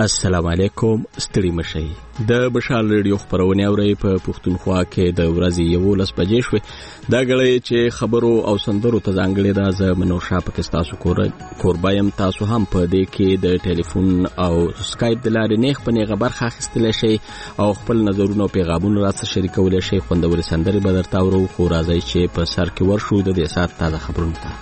السلام علیکم. ستړي مشئ. د بشال ریډیو خبرونه اوري په پښتونخوا کې د ورځې 11 بجې شوې. دا غړي چې خبرو او سندرو ته ځانګړي دا ز منوشا پاکستاسو کوربایم تاسو هم په دې کې د ټلیفون او سکایپ د لارې نیغ په نیغه برخه اخیستلی شئ او خپل نظرونه او پیغامونه راته شریکولی شئ. خوندورې سندرې به درته اورو، خو راځئ چې په سر کې ورشو د دې ساعت تازه خبرونو ته.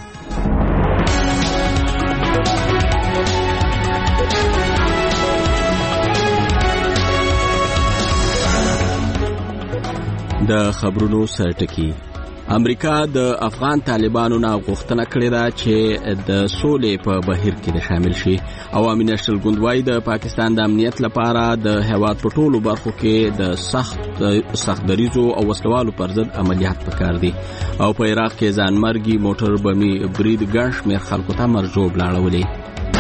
د خبرونو سرټکی. امریکا د افغان طالبانو نه غوښتنه کړې ده چې د سولې په بهیر کې د شامل شي. عوامي نشل ګوند د پاکستان د امنیت لپاره د هیواد په ټولو برخو کې د سخت دریزو او وسلوالو پر ضد عملیات پکار دي او په عراق کې ځانمرګي موټر بمي برید ګڼ شمېر خلکو ته مرجوب لاړولې.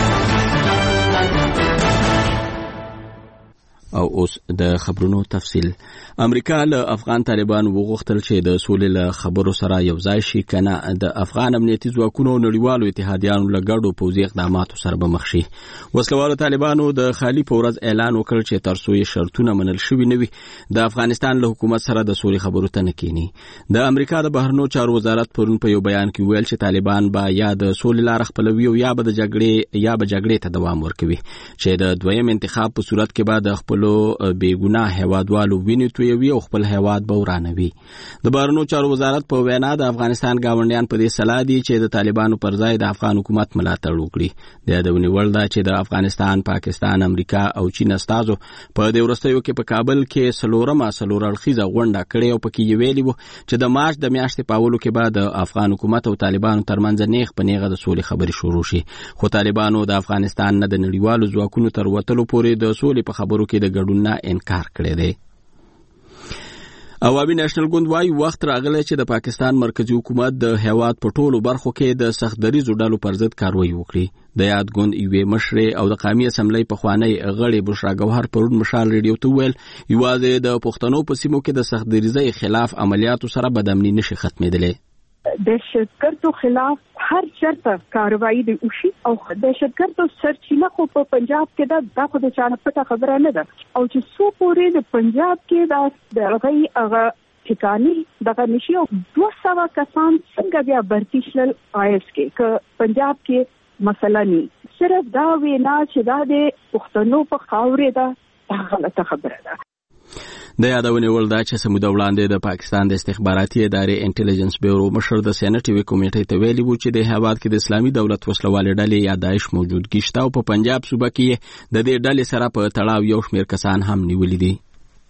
او اوس د خبرونو تفصیل. امریکا له افغان طالبان وغوښتل چې د سولې له خبرو سره یو ځای شي، کنه د افغان امنیتي ځواکونو نړیوالو اتحادیانو له ګډو پوځي اقداماتو سره به مخ شي. وسلوالو طالبانو د خالي په ورځ اعلان وکړ چې تر څو یې شرطونه منل شوي نه وي د افغانستان له حکومت سره د سولې خبرو ته نه کینی. د امریکا د بهرنیو چارو وزارت پرون په یو بیان کې ویل چې طالبان به یا د سولې لار خپلوي او یا به جګړې ته دوام ورکوي، چې د دویم انتخاب په صورت کې به د خپل بیګناه هیوادوالو ویني تویوي او خپل هیواد به ورانوي. د بهرنیو چارو وزارت په وینا د افغانستان ګاونډیان په دې سلا دي چې د طالبانو پر ځای د افغان حکومت ملاتړ وکړي. د یادونې وړ ده چې د افغانستان، پاکستان، امریکا او چین استازو په دې وروستیو کې په کابل کې څلور اړخیزه غونډه کړې او پکې یې ویلي وو چې د مارچ د میاشتې په اولو کې به د افغان حکومت او طالبانو ترمنځ نیغ په نیغه د سولې خبرې شروع شي. خو طالبانو د افغانستان نه د نړیوالو ځواکونو تر وتلو پورې د سولې په خبرو کې د ګډون نه انکار کړی دی. عوامي نشنل ګوند وايي وخت راغلی چې د پاکستان مرکزی حکومت د هیواد په ټولو برخو کې د سخت دریزو ډلو پر ضد کاروایی وکړي. د یاد ګوند یوې مشرې او د قومي اسمبلی پخوانی غړي بشرا ګوهر پرون مشال ریډیو ته ویل یوازې د پښتنو په سیمو کې د سخت دریزۍ خلاف عملیاتو سره بدامني نشي ختمېدلی. دهشتګردو خلاف هر چرته کاروائی دی وشي او دهشتګردو سرچینه خو په پنجاب کې دا خو د چانه پټه خبره نه ده او چې څو پورې د پنجاب کې د هغه ټکاني دغه نشي او 200 کسان څنګه بیا برتی شل آیس کې ک پنجاب کې مثلا ني صرف دا وینا چې دا د پښتنو په خاورې ده غلطه خبره ده. د یادونې وړ ده چې سموده وړاندې د پاکستان د استخباراتي ادارې انټيليجنس بیورو مشر د سېنټ کمیټې ته ویلي وو چې د هیواد کې د اسلامي دولت وسلوالې ډلې یا داعش موجودګي شته او په پنجاب صوبه کې د دې ډلې سره په تړاو یو شمېر کسان هم نیولي دي.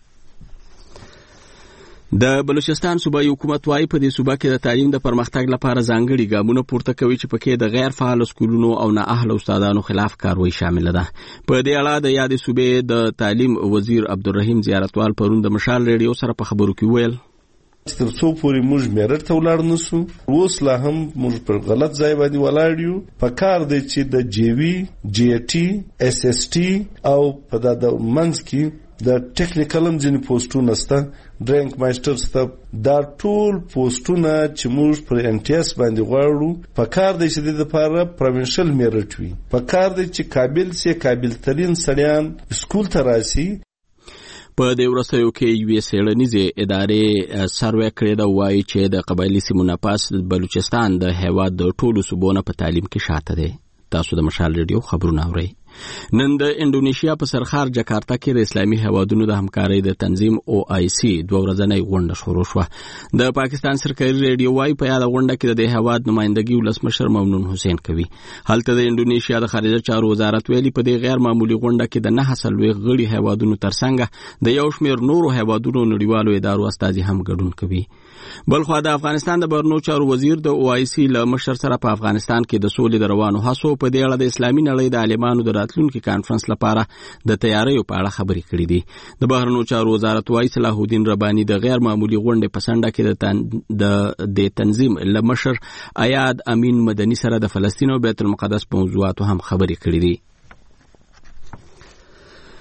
د بلوچستان صوبایي حکومت وايي په دې صوبه کې د تعلیم د پرمختګ لپاره ځانګړي ګامونه پورته کوي چې پکې د غیر فعال سکولونو او نااهله استادانو خلاف کاروایی شامل ده. په دې اړه د یادې صوبې د تعلیم وزیر عبدالرحیم زیارتوال پرون د مشال ریډیو سره په خبرو کې ویل تر څو پورې موږ میرټ ته ولاړ نشو، اوس لا هم موږ پر غلط ځای باندې ولاړ یو. په کار دی چې د جی وی، جی ټي، اس اس ټي او په د منځ کې د ټیکنیکلم ځینې پوسټونه سته، ډرینک ماستر سته. دا ټول پوسټونه چې موږ پر انټیاس باندې غواړو په کار دی چې د لپاره پروینشل میرټ وي. په کار دی چې قابل ترین سړیان سکول ته راسي. په دې وروستیو کې یوې څېړنیزې ادارې سروې کړې ده، وایي چې د قبایلي سیمو نه پاس بلوچستان د هیواد د ټولو صوبو نه په تعلیم کې شاته دی. تاسو د مشال ریډیو خبرونه اورئ. نن د انډونیشیا په سرخار جکارتا کې د اسلامي هیوادونو د همکارۍ د تنظیم OIC 2 ورځنۍ غونډه شروع شوه. د پاکستان سرکاري ریډیو وايي په یاد غونډه کې د هیواد نمائندګي ولسمشر ممنون حسین کوي. هلته د انډونیشیا د خارجه چارو وزارت ویلي په دې غیر معمولی غونډه کې د 9 سلويخ غړي هیوادونو ترڅنګ د یو شمېر نورو هیوادونو نړیوالو ادارو استازي هم ګډون کوي. بلخو د افغانستان د بهرنیو چارو وزیر د OIC له مشر سره په افغانستان کې د سولې د روانو هڅو په دې اړه د اسلامي نړۍ د عالمانو د راتلونکي کانفرنس لپاره د تیاریو په اړه خبرې کړې دي. د بهرنیو چارو وزارت وايي صلاح الدین رباني د غیر معمولی غونډې په سنډه کې د تنظیم له مشر ایاد امین مدني سره د فلسطین او بیت المقدس په موضوعاتو هم خبرې کړې دي.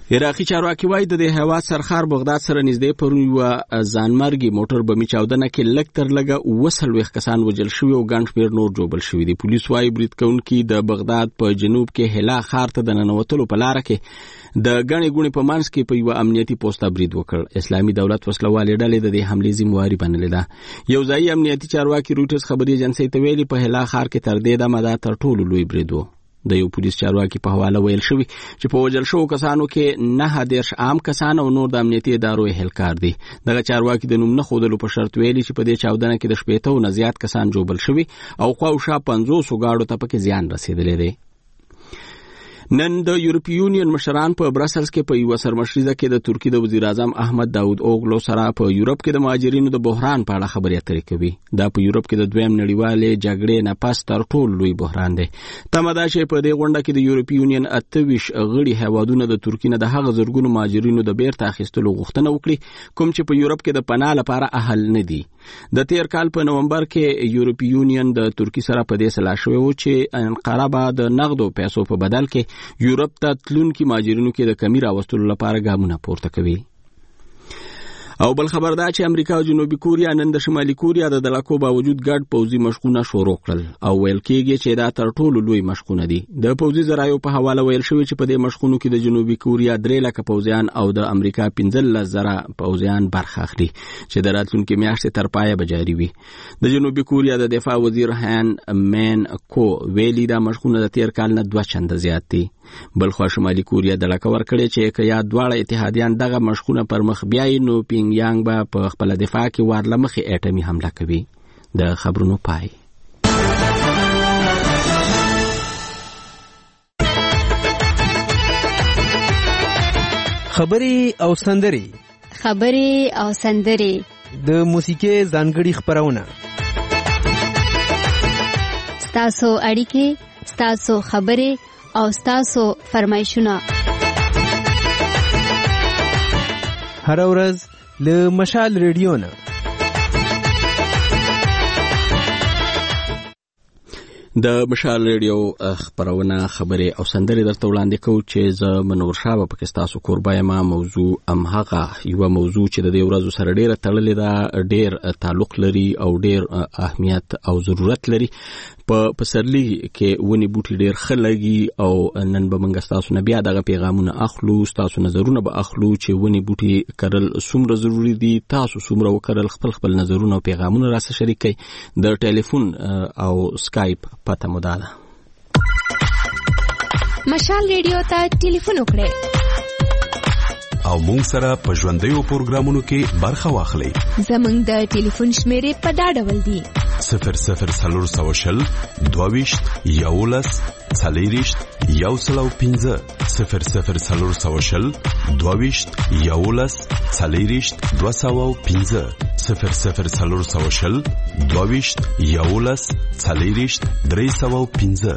عراقي چارواکي وایي د هیواد سرخار بغداد سره نږدې پرون یو ځانمرګي موټر بمي چاودنه کې لږ تر لږه 200 کسان وژل شوي او ګڼ شمېر نور ژوبل شوي دي. پولیس وایي برید کوونکي د بغداد په جنوب کې هلا ښار ته د ننوتلو په لاره کې د ګڼې ګوڼې په منځ کې په یو امنیتي پوسټه برید وکړ. اسلامي دولت وسلوالې ډلې د دې حملې ذمہواري بنلې ده. یو ځایي امنیتي چارواکي روټرز خبري ایجنسۍ ته ویلي په هلا ښار کې تر دې دمه دا تر ټولو لوی برید و. د یو پولیس چارواکي په حواله ویل شوی چې په وژل شوو کسانو کې 9 عام کسان او نور د امنیتي ادارو اهلکار دي. دغه چارواکي د نوم نه ښودلو په شرط ویلي چې په دې چاودنه کې د 80 نه زیات کسان ژوبل شوي او خواوشا 500 ګاډو ته پکې زیان رسیدلی دی. نن د یورپی یونین مشران په برسلز کې په یو سرمشریزه کې د ترکی د وزیر اعظم احمد داود اوغلو سره په یورپ کې د مهاجرینو د بحران په اړه خبرې اترې کوي. دا په یورپ کې د دویم نړیوالې جګړې نه پس تر ټولو لوی بحران دی. تمه ده چې په دې غونډه کې د یورپی یونین 28 غړي هیوادونه د ترکی نه د هغه زرګونو مهاجرینو د بیرته اخیستلو غوښتنه وکړي کوم چې په یورپ کې د پناه لپاره اهل نه دي. د تیر کال په نومبر کې یورپی یونین د ترکی سره په دې سلا شوی و چې انقره به د نقدو پیسو په بدل کې یورپ ته تلونکي مهاجرینو کې د کمی راوستلو لپاره ګامونه پورته کوي. او بل خبر دا چې امریکا او جنوبي کوریا نن د شمالي کوریا د دلکو باوجود ګډ پوځي مشقونه شروع کړل او ویل کېږي چې دا تر ټولو لوی مشقونه دي. د پوځي ذرایعو په حواله ویل شوی چې په دې مشقونو کې د جنوبي کوریا 3 لک پوځیان او د امریکا 15,000 پوځیان برخه اخلي چې د راتلونکي میاشتې تر پایه به جاري وي. د جنوبي کوریا د دفاع وزیر هان مین کو ویلي دا مشقونه د تیر کال نه 2 چنده زیات دي. بل خو شمالي کوریا د لکه ورکړي چې که یا دواړه اتحادیان دغه مشقونه پر مخ بیاي نو پیونګیانګ به په خپل دفاع کې وارله مخې اټمي حمله کوي. د خبرونو پای. خبري او سندري د موسیقي ځانګړي خبرونه ستاسو اړیکې ستاسو خبري او ستاسو فرمایشونه هر ورځ له مشال ریډیو نه. د مشال ریډیو خبرونه خبري او سندري درته وړاندې کوو چې زه منور شاه په تاسو کوربه یم. موضوع هغه یو موضوع چې د دې ورځو سره ډیره تړلې ده، ډیر تعلق لري او ډیر اهمیت او ضرورت لري. په پسرلی کې ونی بوټي ډیر خلګي او نن به موږ تاسو نه بیا دغه پیغامونه اخلو، تاسو نظرونه به اخلو چې ونی بوټي کرل څومره ضروری دي، تاسو څومره وکړل. خپل نظرونه او پیغامونه را سره شریکئ. د ټلیفون او سکایپ پته مو ده. مشال ریډیو ته ټلیفون وکړئ او مونږ سره په ژوندیو پروګرامونو کې برخه واخلئ. زمونږ د ټلیفون شمیرې په دا ډول دي: 00 22 11 40 105 00 22 11 40 205 00 22 11 40 305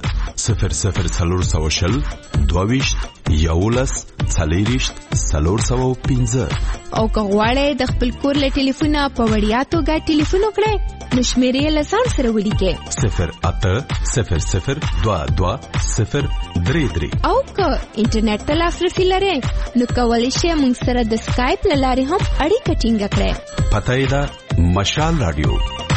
00 22 11 40 305. او که غواړئ د خپل کور له ټلیفونه په وړیا توګه ټلیفون وکړئ نو شمیرې له ځان سره ولیکئ 0800 22 033. او که انټرنیټ ته لاسرسي لرئ نو کولی شئ موږ سره د سکایپ له لارې هم اړیکه ټینګه کړئ. پته یې ده مشال رادیو.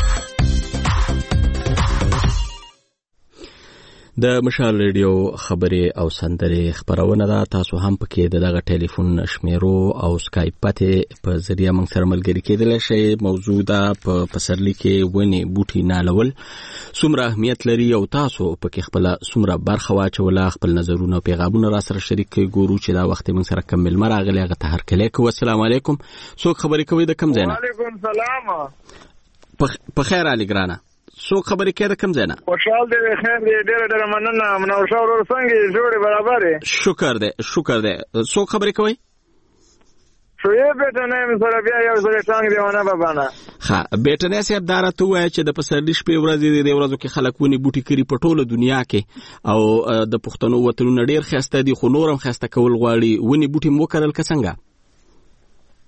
د مشال ریډیو خبري او سندري خبرونه ده. تاسو هم پکې دغه ټلیفون شمیرو او سکایپ پته په ذریعہ موږ سره ملګری کېدلی شئ. موضوع ده په پسرلی کې ونی بوټي نالول څومره اهمیت لري او تاسو پکې خپل څومره برخه واچوله. خپل نظرونه او پیغامونه را سره شریک کړئ. ګورو چې دا وخت موږ سره کمل مراغلی هغه ته هرکلی کوو. السلام علیکم. څوک خبرې کوي د کوم ځای نه؟ وعلیکم السلام. په خیر علي ګرانه. څوک خبرې کوي د کوم ځای نه؟ خوشحال دی، خیر دی، ډېره مننه. منور شاه ورور څنګه جوړې برابرې؟ شکر دی. څوک خبرې کوي؟ شویب بیٹنه سره بیا یو ځل څنګه دیونه بابانه. ها بیٹنه صاحب دا راته وایي چې د پسرلی شپې ورځې د ورځو کې خلک ونی بوټي کړي په ټوله دنیا کې او د پښتنو وطنونو ډېر خسته دي خو نورم خسته کول غواړي. ونی بوټي مو کړل که څنګه؟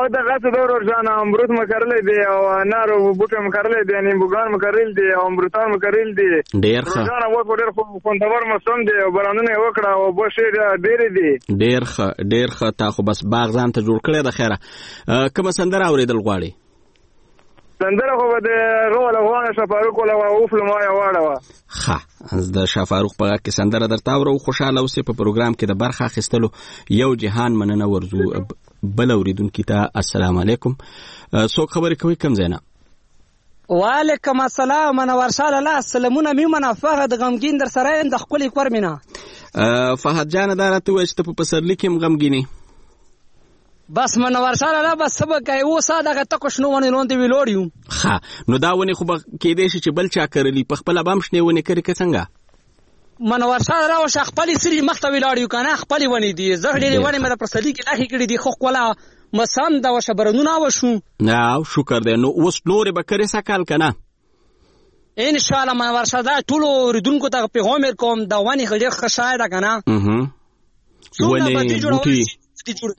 او د غاڅ دور ورجان امرود مکرلې دی او نارو بوټه مکرلې دی نیمبوګان مکرل دی او امرودان مکرل دی ډیر ښه ورجان و ډیر خوندور موسم دی او بارانونه وکړه او بوشه ډیر دی ډیر ښه تا خو بس باغ ځان ته جوړ کړی د خیره کوم سندره اوریدل غواړي سندره خو د غول غوانه شفاروق ولا اوف لمایا واړه ښه د شفاروق په کې سندره درته ورو خوشاله اوسې په پروګرام کې د برخه اخیستلو یو جهان مننه ورزو بل اوریدونکو ته السلام علیکم څوک خبرې کوي کوم ځای نه وعلیکم السلام منور شاه الله سلامونه میمنه فهد غمگین در سره د خپل کور مینا فهد جان دا راته وای چې ته په پسرلی کې غمگینی بس منور شاه الله بس سبق کوي و ساده تک شنو ونی لوند ویلوړیو ښه نو دا ونی خو کې دې چې بل چا کړلی په خپل بام شنه ونی کړی که څنګه منور شاه الله او خپل سری مخته ویلوړیو کنه خپل ونی دي زه ډېری ونی مې پر صدیق اخی کړی دي خو ولا مسام دا وشبرنونه وشو نو شکر دې نو اوس نور به کړی سکال کنه ان شاء الله منور شاه الله ټول ردونکو ته پیغام کوم دا ونی غړي خشاید کنه ونی بوټي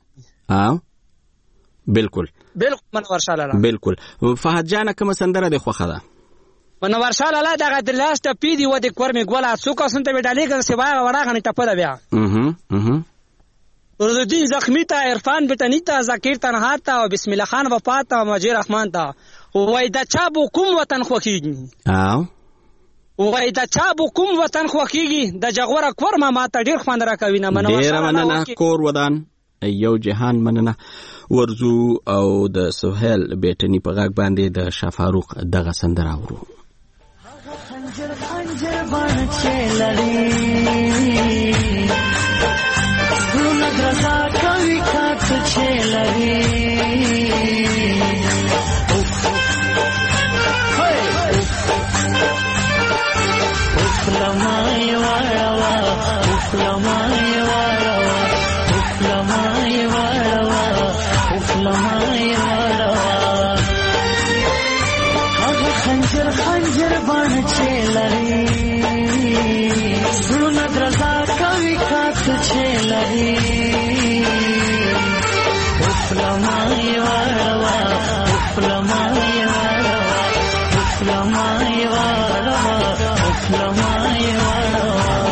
بالکل منور شاه الله بالکل فهد جان کوم سندره د خوخه ده منور شاه الله دغه د لاست پیډي و د کور می ګولا څوک سنت وډالې کړ سی واه وړه غنی ټپه بیا ورودین زخمی ته عرفان بتنی ته ذکر تنها ته او بسم الله خان وفات ته مجید رحمان ته وای دا چا بو کوم وطن خوکیږي وای دا چا بو کوم وطن خوکیږي د جغوره کور ما ته ډیر خوند راکوي نه منور شاه الله کور ودان یو جهان مننه ورزو او د سهیل بیٹنی په غاګ باندې د شفاروق دغه سندره ورو خنجر خنجر باندې لړی زونه درځه کوي کات چلوي لمای واړه لمای خنجر خنجر بان چلری زړونه درځه کوي کات چلری لمای واړه لمای واړه لمای واړه لمای واړه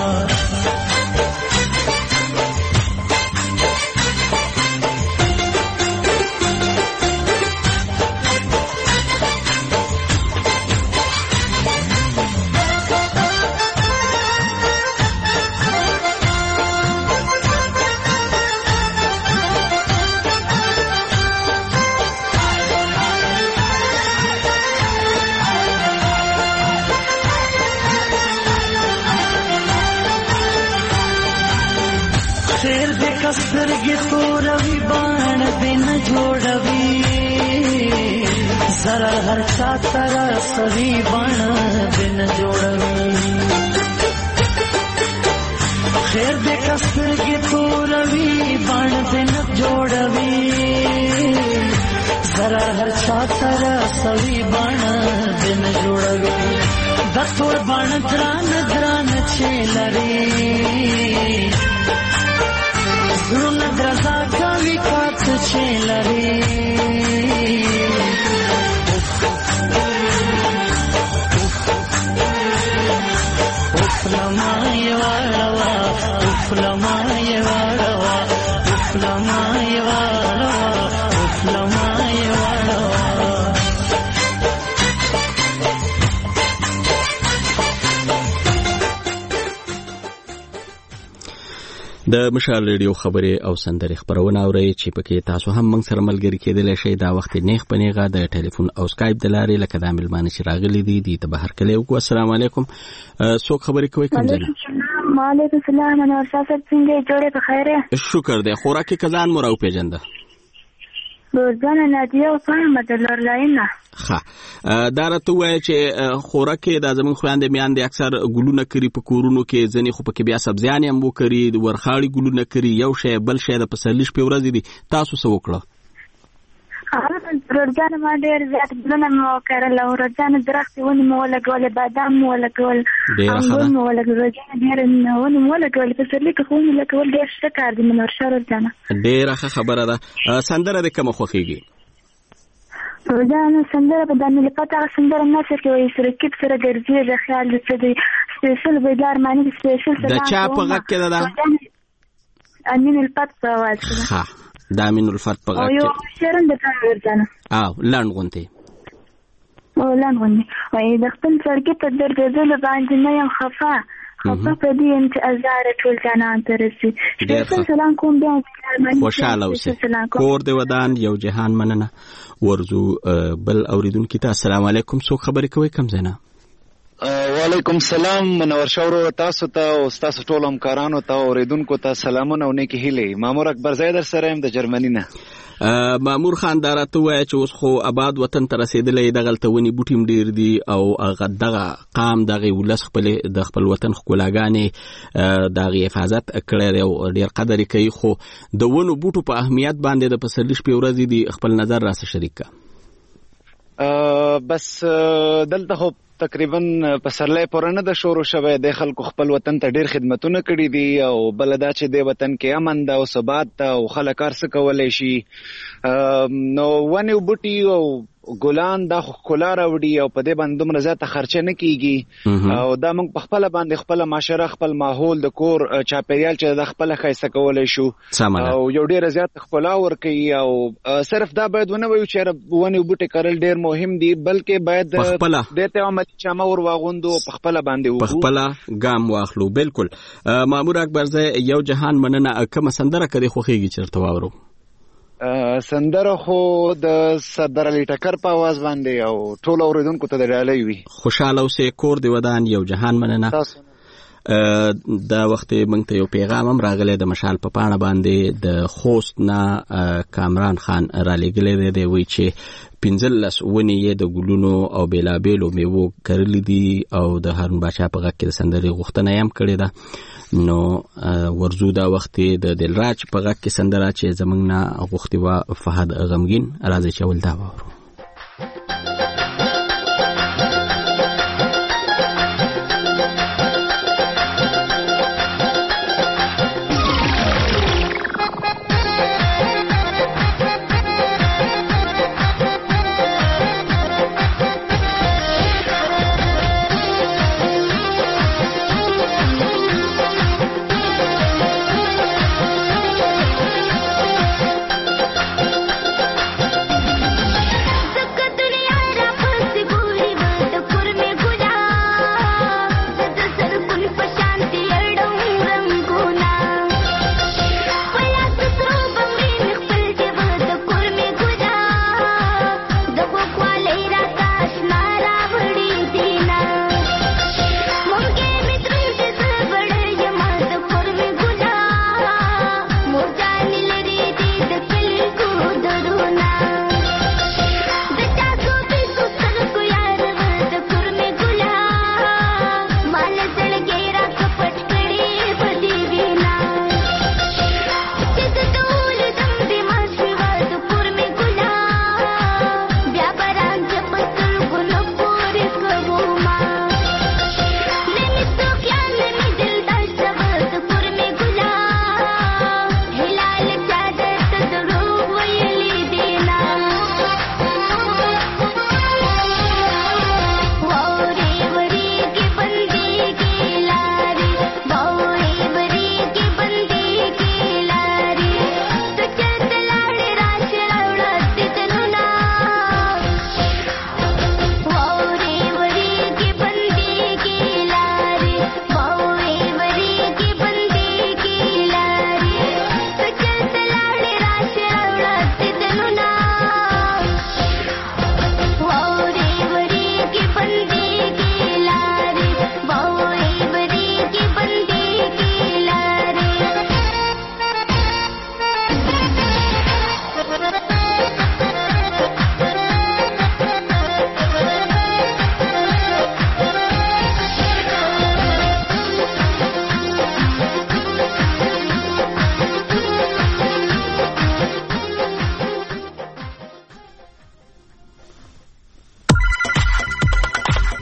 سترګې توروي باڼه دې نه جوړوي زره هر چا ته رسوي باڼه دې نه جوړوي خیر دې که سترګې توروي باڼه دې نه جوړوي زره هر چا ته رسوي باڼه دې نه جوړوي د تور باڼه ګرانه ګرانه چې لري زړونه درځه کوي کات چې لري لمای واړه لمای واړه لمای واړه لمای واړه د مشال ریډیو خبرې او سندرې خبرونه اورئ چې پکې تاسو هم موږ سره ملګري کېدلی شئ دا وخت نیغ په نیغه د ټلیفون او سکایپ د لارې لکه دا مېلمانه چې راغلي دي دې ته به هرکلی وکړو السلام علیکم څوک خبرې کوئ کوم ځای وعلیکم السلام انور شاه صاحب څنګه یې جوړې په خیر یې شکر دی خوراکي که ځان مو راوپېژنده روزانه نادیه او فهمه د لورلاینه ښه دا راته ووایه چې خوراکې دا زموږ خویندې میاندې اکثر ګلونه کري په کورونو کې ځینې خو پکې بیا سبزیانې هم وکري ورخاړي ګلونه کري یو شی بل شی د پسرلي شپې ورځې دي تاسو څه وکړه روزانه ما ډېر زیات ګلونه مو کرل او روزانه درخت ونې مو ولګولې، بادام مو ولګول، انګور مو ولګول، روزانه ډېر ونې مو ولګولې. په پسرلي کې خو ونې لګول ډېر ښه کار دی منورشاه روزانه. ډېره ښه خبره ده. سندره دې کومه خوښېږي؟ روزانه سندره په دامي لپاره هغه سندره نثر کې وایي سرکیب سره ګرځېږي خیال د څه دی سپېشل بیدار معنی د سپېشل د چا په غږ کې ده؟ امین الفت په اواز کې ده. ښه د امین الفت په غږ کې. او یو شعر د روزانه لنډ غوندې وایي د خپل زړګي په دردېدلو باندې نه یم خفه په دې یم چې ازاره ټول جانان ته رسي. سلام کوم بیا خوشحاله اوسئ. کور دې ودان یو جهان مننه. ورزو بل اوریدونکي ته السلام علیکم. څوک خبرې کوي کوم ځای نه؟ وعلیکم السلام منورشاه ورو تاسو ته او تاسو ټول همکارانو ته اوریدونکو ته سلامونه او نیکی هیلې. مامور اکبر زید در سره يم د جرمني نه. مامور خان دا راته وایي چې اوس خو آباد وطن ته رسېدلی دغلته ونې بوټي هم ډېر دي او دغه قام دغه ولس د خپل وطن ښکلاګانې د هغې حفاظت کړی دی او ډېر قدر یې کوي. خو د ونو بوټو په اهمیت باندې د پسرلي شپې ورځې دي خپل نظر راسه شریک کړه. بس دلته خو تقریبا پسرلی پوره نه ده شروع شوی. د خلکو خپل وطن ته ډېر خدمتونه کړي دي او بل دا چې د وطن کې امن ده او ثبات ده او خلک هر څه کولی شي. نو ونې او بوټي او ګلان دا خو ښکلا راوړي او په دې باندې دومره زیاته خرچه نه کیږي او دا موږ په خپله باندې خپله معاشره خپل ماحول د کور چاپیریال چې دا خپله ښایسته کولی شو او یو ډېره زیاته ښکلا ورکوي. او صرف دا باید ونه وایو چې ونې او بوټي کرل ډېر مهم دي بلکې باید دې ته عملي جامه ور واغوندو او په خپله باندې وکړو په خپله ګام واخلو. بالکل. مامور اکبرزی یو جهان مننه. کومه سندره که دې خوښېږي چې درته واورو؟ سندره خو د سردار علي ټکر په اواز باندې او ټول اوریدونکو ته د ډالۍ وي. خوشحاله اوسئ. کور دې ودان یو جهان مننه. دا وخت موږ ته یو پیغام هم راغلی د مشال په پاڼه باندې د خوست نه کامران خان رالیږلی دی. وایي چې 15 ونې یې د ګلونو او بېلابېلو میوو کرلي دي او د هارون باچا په غږ کې د سندرې غوښتنه یې هم کړې ده. نو ورزو دا وخت د دلراج په غږ کې سندره چې زموږ نه غوښتې وه فهد غمګین. راځئ چې اول دا واورو.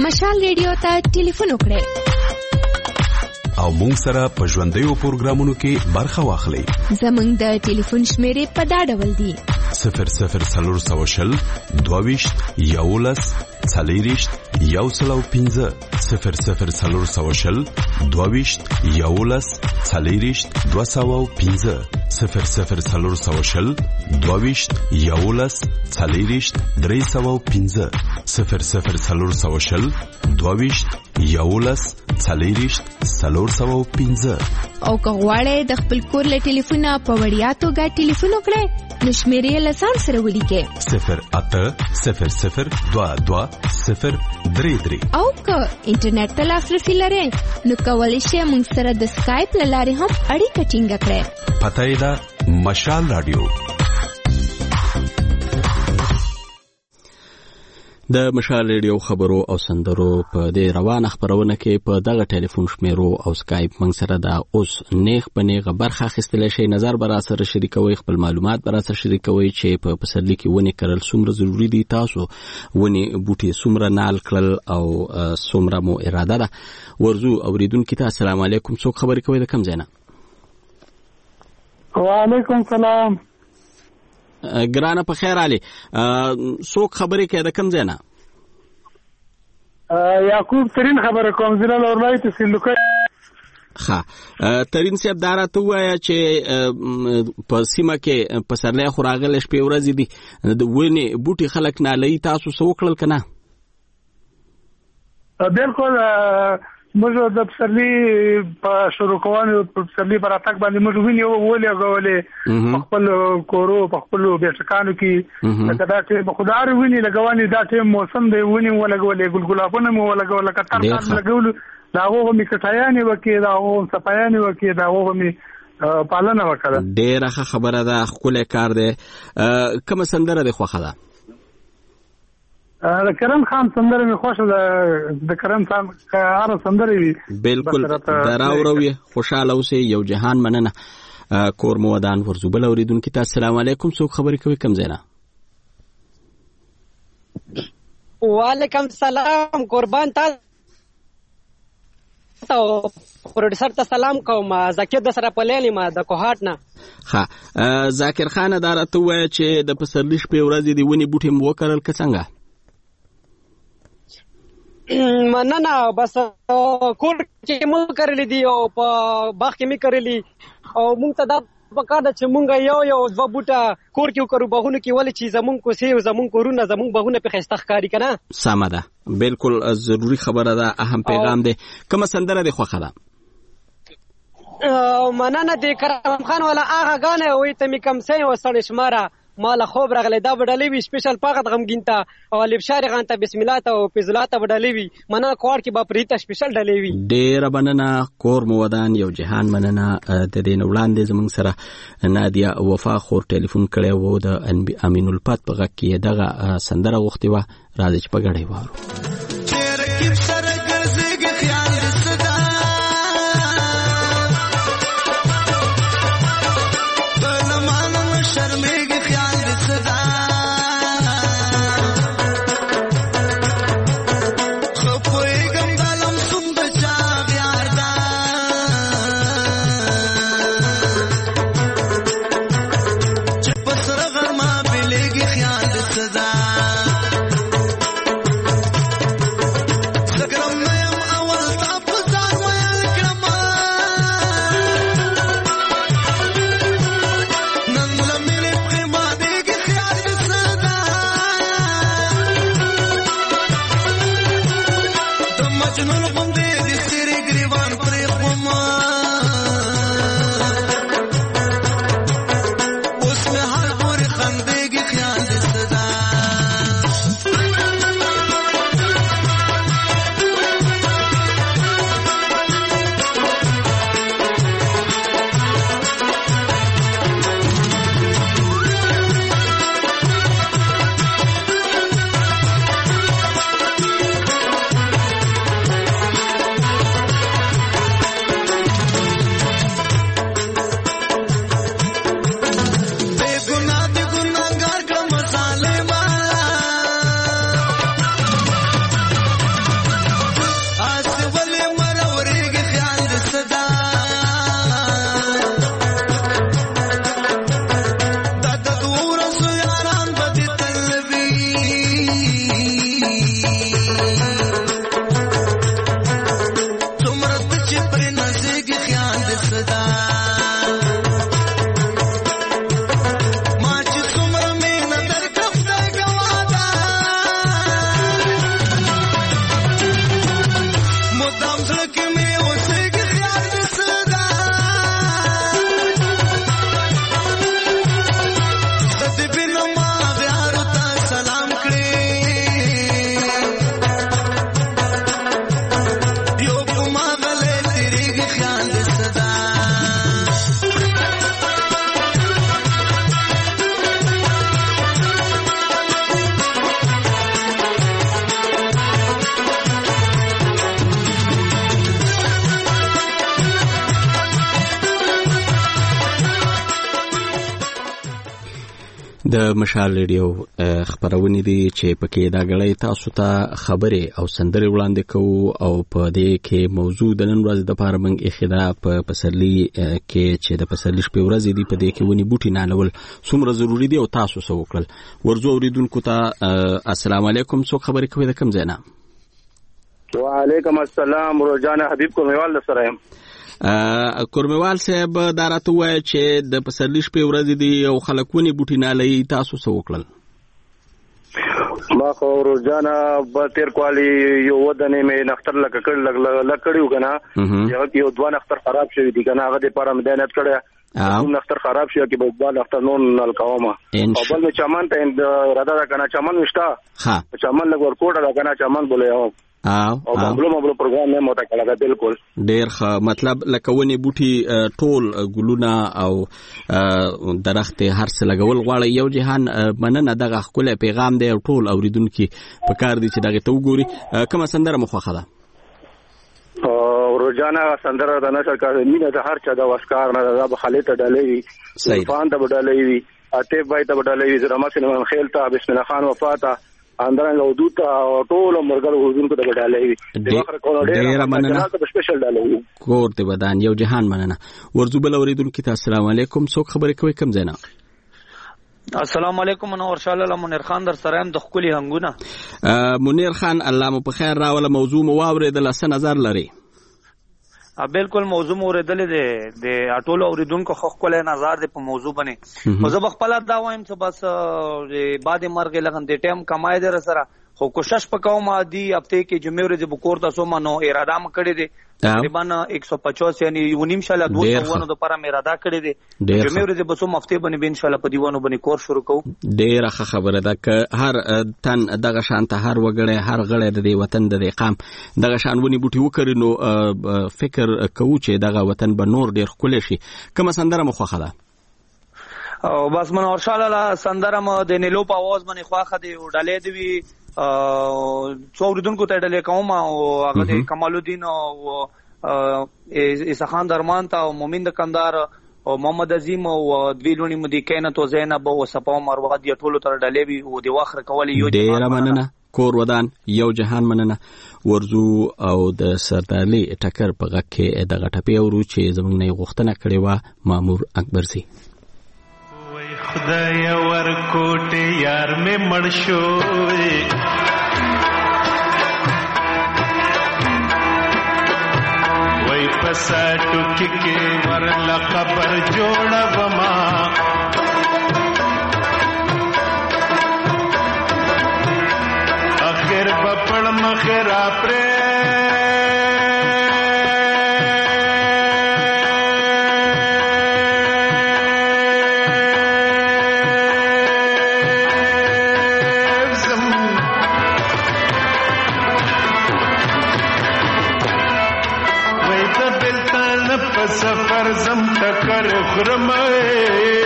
مشال ریډیو ته ټلیفون وکړئ او مونږ سره په ژوندیو پروګرامونو کې برخه واخلئ. زمونږ د ټلیفون شمیرې په دا ډول دي: 00420 22 11 40 105 00420 22 11 40 205 00420 22 11 40 305 00420 22 11 40 305. او که غواړئ د خپل کور له ټلیفونه په وړیا توګه ټلیفون وکړئ نو شمیرې له ځان سره ولیکئ 080022 او که انټرنیټ ته لاسرسي لرئ نو کولی شئ موږ سره د سکایپ له لارې هم اړیکه ټینګه کړئ. پته یې ده مشال رادیو. د مشال ریډیو خبرو او سندرو په دې روانه خبرونه کې په دغه ټلیفون شمیرو او سکایپ موږ سره د اوس نیغ په نیغه برخه اخیستلی شئ. نظر به را سره شریکوئ، خپل معلومات به را سره شریکوئ چې په پسرلي کې ونې کرل څومره ضروري دي، تاسو ونې بوټي څومره نال کړل او څومره مو اراده ده. ورځو اوریدونکي ته السلام علیکم. څوک خبرې کوي د کوم ځای نه؟ وعلیکم سلام. ګرانه په خیر علي. څوک خبرې کوي د کوم ځای نه؟ یعقوب ترین خبره کوم، ضلع لورلای تحصیل لوکر. ښه ترین صاحب دا راته ووایه چې په سیمه کې پسرلی خو راغلی شپې ورځې دي، د ونې بوټي خلک نالوي، تاسو څه وکړل که نه؟ بالکل موږ د پسرلي په شروع کوانو په پسرلي په راتګ باندې موږ ونې ولګولې په خپل کورو په خپلو بیټکانو کې. لکه دا ټیم خدای ونې لګونې، دا ټیم موسم دی ونې ولګولې، ګلګلابونه مو ولګول، کتر لګول، دا هغه می کټایانې وکړې، دا هغه صفایانې وکړې، دا هغه می پالنه وکړه. ډېره ښه خبره ده، ښکلی کار دی. کومه سندره دې خوښه ده؟ د کرم خان سندره می خوښه ده، د کرم خان هر سندره وي. بالکل دراوروي، خوشاله اوسئ. یو جهان مننه. کور مو ودان. ورزوبل اوریدونکو ته السلام علیکم. څوک خبرې کوي کوم ځای نه؟ وعلیکم السلام. قربان تاسو پروډوسر ته سلام کوم. ذکر د سره پلېلې ما د کوهاټ نه. ها ذاکر خان دا راته وایي چې د پسرلي شپې ورځې دی ونې بوټي مو وکرل که څنګه؟ مننه. بس کور کې مو کرلې دي او په باغ کې مې کرلې او مونږ ته دا پکار ده چې مونږ یو دوه بوټه کور کې وکړو باغونو کې، ولې چې زمونږ کوڅې او زمونږ کورونه زمونږ باغونه په ښایسته ښکاري که نه؟ سمه ده، بالکل ضروري خبره ده، اهم پیغام دی. کومه سندره دې خوښه ده؟ مننه. د کرم خان والا هغه ګانې وایي ته مې کم سین وسړې شماره مالا خوب راغلی، دا بډلې وي سپیشل پاغت غمګین ته او لبشار غان ته بسم الله ته او فضلا ته بډلې وي. مننه کوړ کې با پریته سپیشل ډلې وي. ډېره مننه. کور مو ودان. یو جهان مننه. د دې نه وړاندې زموږ سره نادیه وفا خور ټلیفون کړی و، د امین الفت په غږ کې دغه سندره غوښتې وه. راځئ چې په ګډه یې واورو. د مشال ریډیو خبرونه دي چې پکې دا غړې تاسو ته خبرې او سندرې وړاندې کوو او په دې کې موضوع د نن ورځې د لپاره موږ اخیدا په پسرلي کې چې د پسرلي شپې ورځې دي په دې کې ونی بوټي نالول څومره ضروری دي او تاسو څه وکړل. ورځو اوریدونکو ته السلام علیکم. څو خبرې کوي د کوم ځای نه؟ وعلیکم السلام. روزانه حبیب کومیوال سره یم. کورمیوال صاحب دا راته وایي چې د پسرلي شپې ورځې دي او خلکونه بوټي نالي، تاسو څه وکړل؟ ما خو روزانه به تیر کوالی یو ودنې مې نختر لکړیو کنه، یو دوه نختر خراب شوی دي کنه، هغه د پاره مدینت کړه نختر خراب شو کې به دوه نختر نون نل کومه او بل مې چمن ته رادا کنه، چمن وشتا چمن لګور کوټه دا کنه، چمن بوله او مبلو پروګرام نه موته کړه. بالکل ډیر ښه. مطلب لکهونه بوټي ټول ګلونه او درخت هر څه لګول غواړي. یو جهان مننه دغه خپل پیغام دی ټول اوریدونکو په کار دي چې دغه ته وګوري. کومه سندره مخوخه ده؟ روزانه سندره د نشر کار مینه د هر چا د واسکار نه د خالد ډالې فان ته ډالې وي، اته بای ته ډالې وي، زرما سینما خیل ته بسم الله خان وفاته اندران لودو ته ټول مرګل حضور کو د ډالې وي. ډیر مننه د سپیشل ډالې کور ته ودان. یو جهان مننه. ورزو بل اوریدونکو ته السلام علیکم. څوک خبرې کوي کوم ځای نه؟ السلام علیکم. انور شاه الله منیر خان در سره هم د خولي هنګونه. منیر خان الله مو په خیر راوله. موضوع مو واورېدل، څه نظر لري؟ بالکل موضوع اوریدل دي د اټولو اوریدونکو خو خپل نظر دي په موضوع باندې. خو زه بخپل دا وایم چې بس بعد مرګ لغن د ټیم کمای در سره خو کوشش وکوم دی هفته کې جمعې ورځې بکور تاسو منو اراده م کړی دي تقریبا 150 یعنی ونیم شاله 200 ونو د پاره مې اراده کړی دي. جمعې ورځې بسو هفته باندې ان شاء الله په دیوانو باندې کور شروع کوو. ډیره خبره ده ک هر تن دغه شانته هر وګړی هر غړی د وطن د قام دغه شان ونی بوټي وکړي نو فکر کوو چې دغه وطن به نور ډیر خولې شي. کومه سندره مخوخه ده؟ او بس من ان شاء الله سندره م د نیلو په आवाज باندې خواخه دی او ډالې دی څو اوریدونکو ته ډالې کوم او هغه د کمال الدین او اسخان درمان ته او مومن د کندهار او محمد عظیم او دویلونی مدي کینه تو زینب او صفا مروه دی ټولو تر ډالې وی او د واخر کولی یو ډیر مننه. کور ودان یو جهان مننه. ورزو او د سردارلی ټکر په غږ کې د غټپی ورو چې زمونږ نه غوښتنه کړې و مامور اکبر سي. خدای ورکوټه یار مې مړ شو وای پساټو کې ورل خبر جوړه وما اخر بپړ مخرا پر سفر زم ټکر خرمه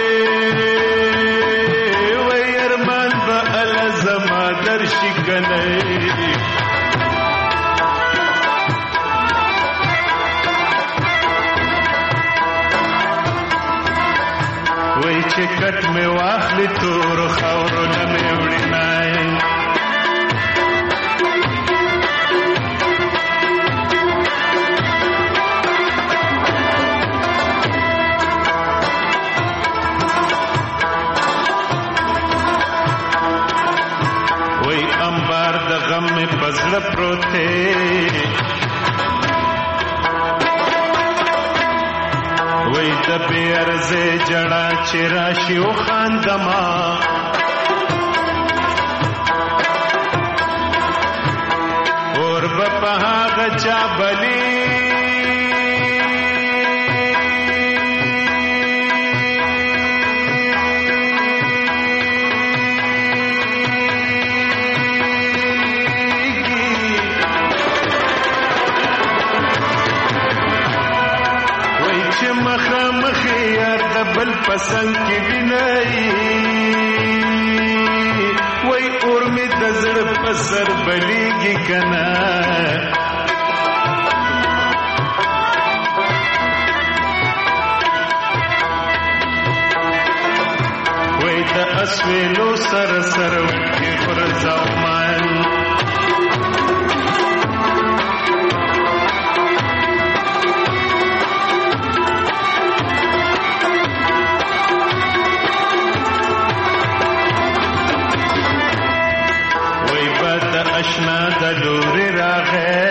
وای ارمان به ال زما درشي کنه وای چې کټ مې واخلې تور خاور نه مې وړي نه غم میں پزړه پروته وای د بیرزه جړه چې راشي او خاندما اور په هغه چا بلی بل پسند کی بینائی وای اور می دزړ پسر بلیږي کنا وای د اسویلو سر سر وټي فرزاو مان وای بد اشنا د لوري راغې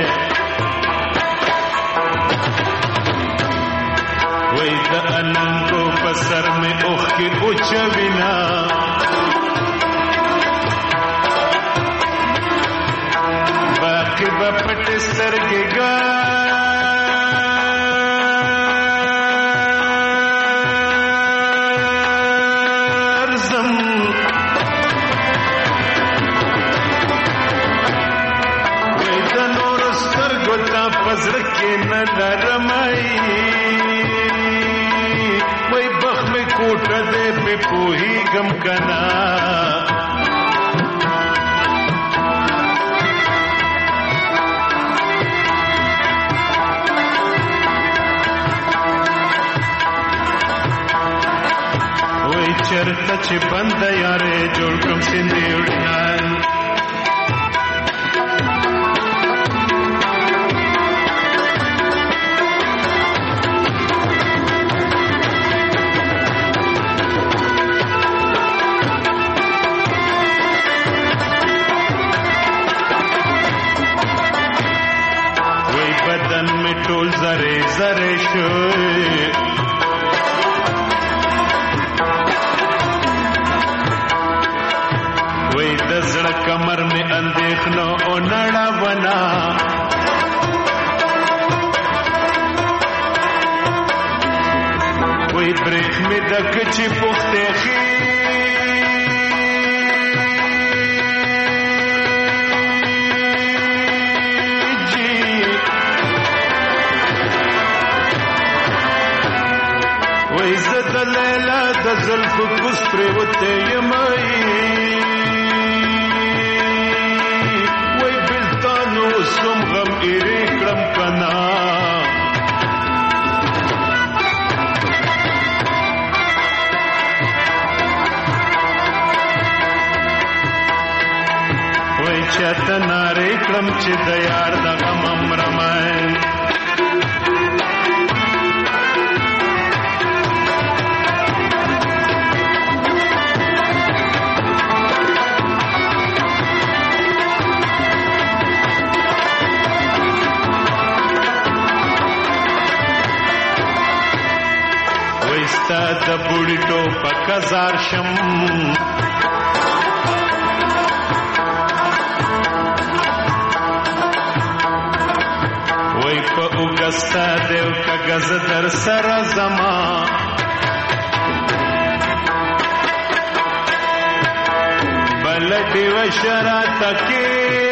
وای د اننګو په سر مې اوخ کې اوچوینا باقي به پټ سترګې ګرځم وای د نور سترګو ته په زړه کې نه لرمای کوټه دې په پوهیږم کنا وای چرته چې بند یارې جوړ کوم سیندې وړنال ټول زره زره شوی وای د زړه کمر می اندېښنو او نړا ونا وای برېښ می د کچې پخته خې عزت لیلا د زلف کستر وته یمای وای بلتانو سم غم ایری کرم کنا وای چاته ناری کرم چې د یار د غم امرمای ستا د بوډۍ ټوپک زار شم وای په اوګستا دیو کاغذ در سره زما بلدی و شرات کې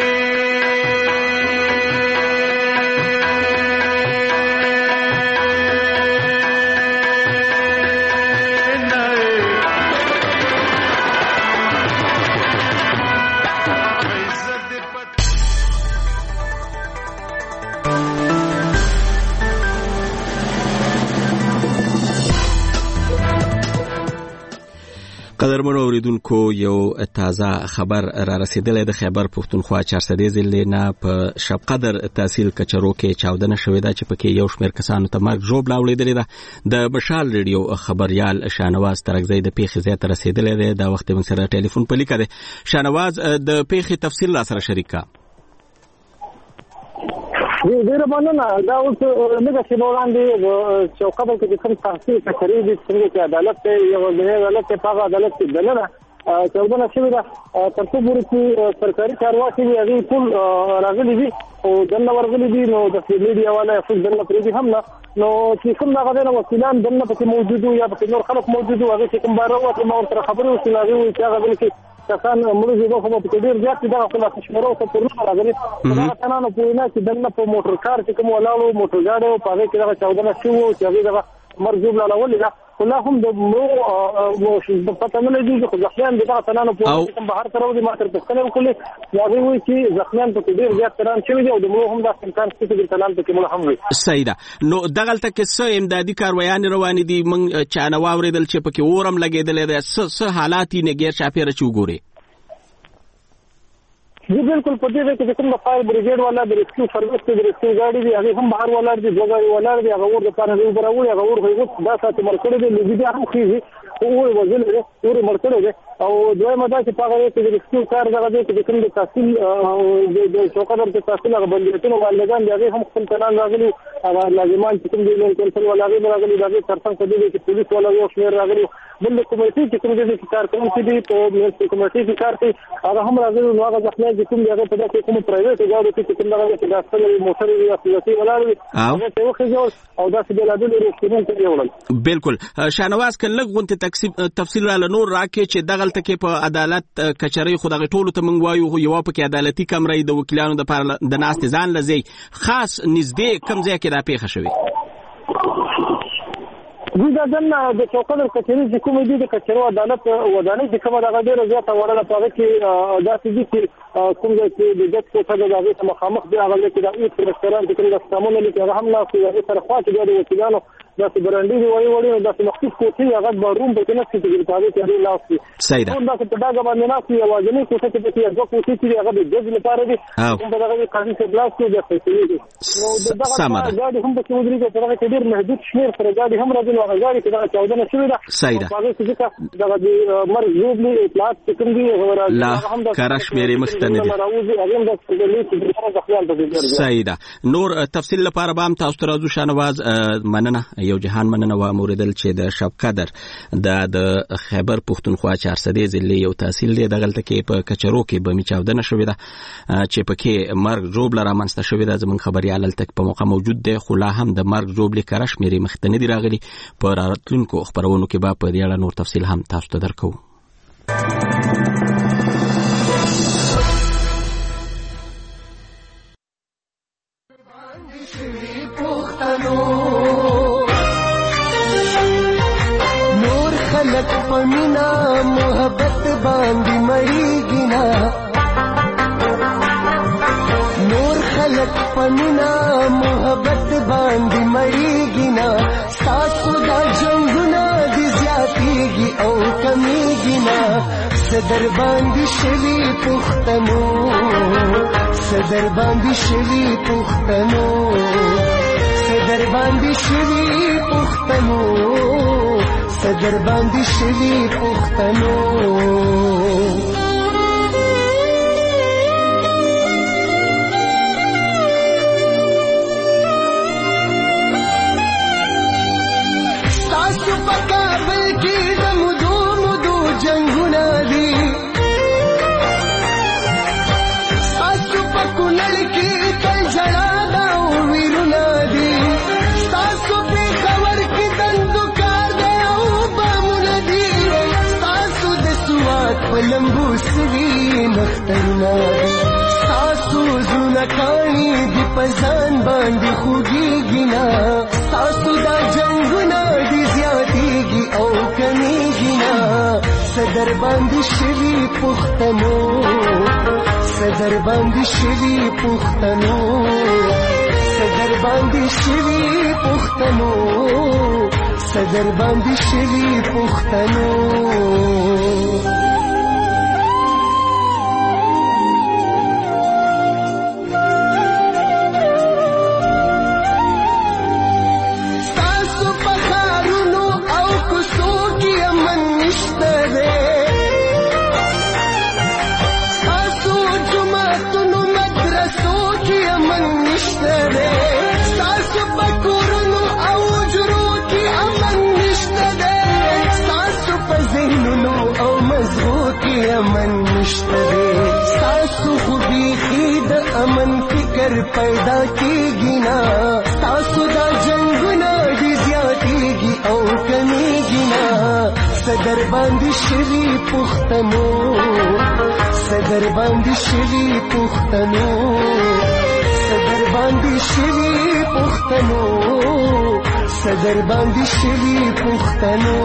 قدرمنو اوریدونکو یو تازه خبر را رسیدلی د خیبر پښتونخوا 400 ضلع نه په شب قدر تحصیل کچرو کې چاودنه شوې ده چې پکې یو شمېر کسانو ته مرګ ژوبله ولیدلې ده د مشال ریډیو خبريال شانواز ترکزی د پیښې ځای ته رسیدلی دی دا وخت موږ سره ټلیفون په لیکه دی شانواز د پیښې تفصیل لا سره شریک کا ډېر مننه دا اوس موږ چې وړاندې چوکاټ کې د کوم تحصیل کچري د څنګه چې عدالت ته یو د عدالت په عدالت کې دلنه چاودنه شوې ده تر څو پورې چې سرکاري چارواکي دي هغه ټول راغلي دي او دنه ورغلي دي نو د میډیا والا خپل دنه پرې دي هم نو چې کوم هغه د وسیلان دنه پکې موجود یا پکې نور خلک موجود او هغه چې کوم بارو او ما ورته خبرې وسیلې وي چې هغه بلکې کسان موږ یو خو په ډیر ځات دا خپل تشمرو ته پرونه راغلي دا څنګه په وینا چې دنه په موټر کار چې کوم ولاړو موټر گاډو په هغه کې دا چاودنه شو چې هغه مرجوب لاله ولې خلا هم د مو پته نه لګي چې ځخمیان دغه تنانو په کوم بهر تر ودی ماتر پښتنه وکړي یا وی چې ځخمیان په ډیر زیات تران شوی دی او د مو هم د امکان څخه د تنان په کې هم وي. سیدا نو دغه تل کې څه امدادي کاروایان روان دي من چانه واوریدل چې پکې اورم لګیدل دي څه حالات یې نګیر چاپیره چوغوري. जी बिल्कुल पते हैं कि कोम फायर ब्रिगेड वाला د ریسکیو سروس د ریسکیو गाड़ी دی هغه هم بهر ولاړ دي ځای ولاړ دي هغه ور د کار دی براوي هغه ور هیڅ دا ساتي مرکړه دی لږی دی هم خيږي او وزل دی ور مرکړه دی او دوی مدا چې پاغه کې د ریسکیو کار دغه دی چې کوم د تحصیل د چوکادر د تحصیل هغه بندیتونو والدان دی هغه هم خپل تنان راغلي هغه لازمان چې کوم دی نو کنټرول ولا راغلي دغه ترڅنګ کړي دي چې پولیس ولا یو شمیر راغلي بل کمیټې چې کوم دي چې کار کوي چې په میونسپل کمیټې کې کار کوي هغه هم راغلي نو هغه ځکه چې کوم دغه په دغه کوم پرایویټ ګاډي کې کوم دغه چې د خپل موټر یا سیاسي ولاړ هغه ته وخت او دا چې بلادل ریسټورانټ ته وړل. بالکل شاهنواز کله غونته تفصیل را نور راکې چې دغه تل په عدالت کچري خو دغه ټولو ته منګ وایو یو په کې عدالتي کمرې د وکیلانو د ناست ځان لزی خاص نږدې کم ځای کې دا پیښه شوې. دا دنه د چوکادر کچري چې کوم دي د کچرو عدالت ودانې چې کومه دغه ډیره زیاته وړه پاره کې دا چې کوم ځای چې د جج کوټه د هغه مخامخ دی هغه کې د ایت رستورانت کې د سامونه لکه هغه هم نه کوي سره خواته د وکیلانو دا چې برانډي دی وړي دا چې مخصوص کوټه هغه بارون په کې نه چې د پاره کې دی لاسي سیدا دا چې دا باندې نه کوي اوازنه کوټه کې د یو کوټه چې هغه د جج لپاره دی کوم دغه قانون څخه بلاس کې د فیصله نو دغه ګاډي هم په کې ودرېږي په هغه کې ډیر محدود شمیر سره ګاډي هم راځي هغه ګاډي کې دا 14 شوی دا سیدا دغه د مرګ یوبلی اطلاعات کوم دی لا کارش مېری مختنه سیدا نور تفصیل لپاره بام تاسو ته راځو شاهنواز مننه یو جهان مننه و موریدل چې د شب قدر د خیبر پښتونخوا 400 ضلع یو تحصیل دی دغه کې په کچرو کې به می چاودنه شوې ده چې پکې مرګ جوړ لرا منسته شوې ده زمون خبريال تک په موقع موجود دی خو لا هم د مرګ جوړ لکرش مېری مختنه دی راغلي په راتلونکو خبرونو کې به په دې اړه نور تفصیل هم تاسو ته درکو. نور خلق پمینا محبت باندې مړیږي نا نور خلق پمینا محبت باندې مړیږي نا ساسو دا جنگونه دي زیاتېږي او کمیږي نا صدر باندې شوي پښتنو صدر باندې شوي پښتنو صدر باندې شوي پښتنو صدر باندې شوي پښتنو لمبو سوي مخترنا ساسو زونه کانی دی پزان باندې خوږیږي نا ساسو دا جنگونه دی زیاتېږي او کمیږي نا صدر باندې شوي پښتنو صدر باندې شوي پښتنو صدر باندې شوي پښتنو صدر باندې شوي پښتنو پیدا کیږي نا تاسو دا جنگونه دي زیاتېږي او کمیږي نا صدر باندې شوي پښتنو صدر باندې شوي پښتنو صدر باندې شوي پښتنو صدر باندې شوي پښتنو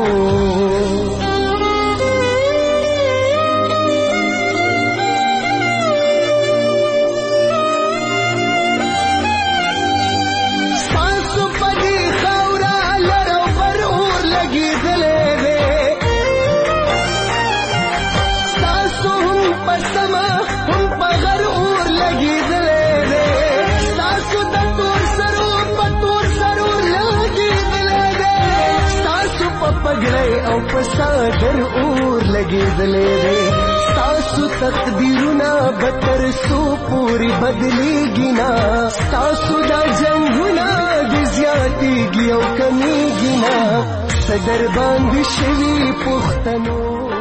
او پسادر اور لګېدلې دی تاسو تقدیرونه به تر څو پورې بدلېږي نه تاسو دا جنګونه دې زیاتېږي او کمیږي نه صدر باندې شوي پښتنو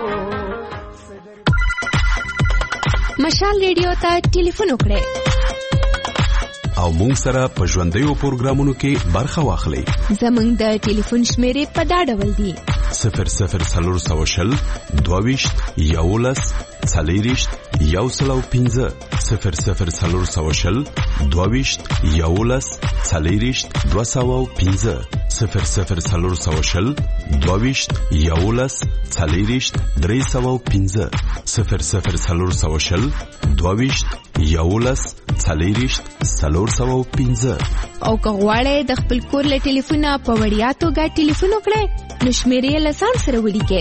مشال ریډیو ته ټلیفون وکړئ او مونږ سره په ژوندیو پروګرامونو کې برخه واخلئ. زمونږ د ټلیفون شمیرې په دا ډول دي: 00 420 22 11 40 115 00 420 22 11 40 215 00 420 22 11 40 315 00 420 22 11 40 415 او که غواړئ د خپل کور له ټلیفونه په وړیا توګه ټلیفون وکړئ نو شمیرې یې له ځان سره ولیکئ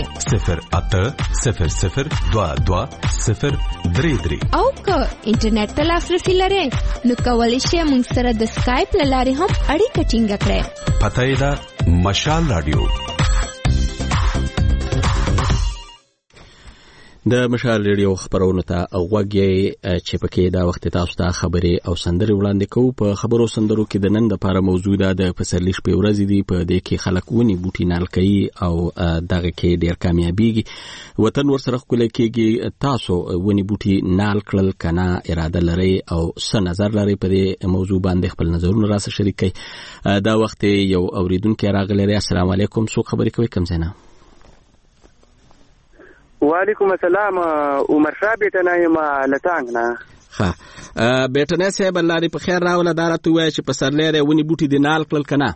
080022 او که انټرنیټ ته لاسرسي لرئ نو کولی شئ موږ سره د سکایپ له لارې هم اړیکه ټینګه کړئ. پته یې ده مشال رادیو. د مشال ریډیو خبرونو ته غوږ یې چې پکې دا وخت تاسو ته خبرې او سندرې وړاندې کوو. په خبرو سندرو کې د نن لپاره موضوع ده د پسرلي شپې ورځې دي. په دې کې خلک ونې بوټي نال کوي او دغه کې ډېر کامیابیږي. وطن ورسره ښکلی کېږي. تاسو ونې بوټي نال کړل که نه اراده لرئ او څه نظر لرئ په دې موضوع باندې خپل نظرونه راسره شریک کړئ. دا وخت یو اوریدونکی راغلی دی. السلام علیکم. څوک خبرې کوي؟ کوم ځای نه؟ وعلیکم السلام. عمر شاه بیٹنه یم لټانګ نه. ښه بیٹنه صاحب الله دې په خیر راوله. دا راته ووایه چې پسرلی دی ونې بوټي دې نال کړل که نه؟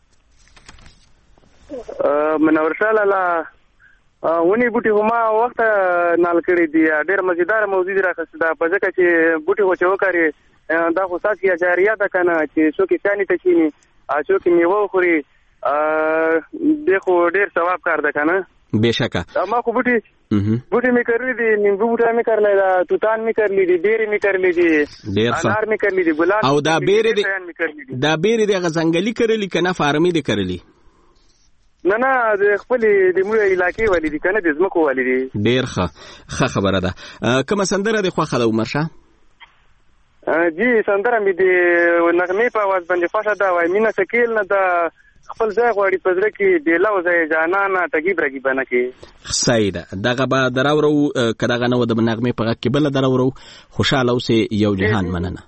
منور شاه لاله ونې بوټي خو ما وخته نال کړي دي. ډېر مزیداره موضوع دې راخیستې ده په ځکه چې بوټي خو چې وکرې دا خو ستاسې جاریه ده که نه چې څوک یې سیانې ته کښېني څوک یې میوه وخوري دې خو ډېر ثواب کار ده که نه؟ بېشکه ما خو بوټي می کرلی دي. نیمبو بوټه می کرلی ده، توتان می کرلی دي، بیرې می کرلی دي، انار می کرلی دي، ګلان. او دا بیرې دې هغه ځنګلي کرلی که نه فارمي دې کرلی؟ نه د خپلې د موږ علاقې والي دي که نه د ځمکو والي دي. ډېر ښه خبره ده. کومه سندره دې خوښه ده عمر شاه؟ جی سندره مې د نغمې په اواز باندې خوښه ده. وایي مینه سکیل نه ده خپل ځای غواړي په زړه کې بیلا او ځای جانانه تګیب رګیبه نه کې. صحیح ده. دغه به دراورو که دغه نه و د نغمې په غږ کې بله دراورو. خوشحاله اوسې. یو جهان مننه.